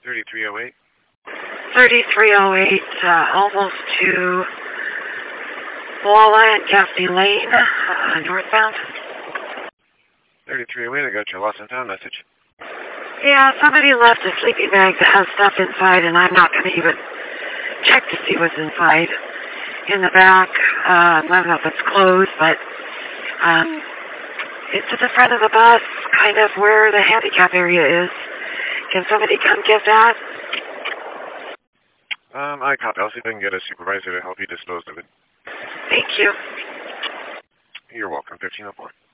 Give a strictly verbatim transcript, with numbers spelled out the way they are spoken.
thirty-three oh eight. thirty-three oh eight, uh, almost to Walla and Gaffney Lane, uh, northbound. thirty-three oh eight, I got your lost and found message. Yeah, somebody left a sleeping bag that has stuff inside, and I'm not going to even check to see what's inside. In the back, uh, I don't know if it's closed, but um, it's at the front of the bus, kind of where the handicap area is. Can somebody come get that? Um, I copy. I'll see if I can get a supervisor to help you dispose of it. Thank you. You're welcome. fifteen oh four.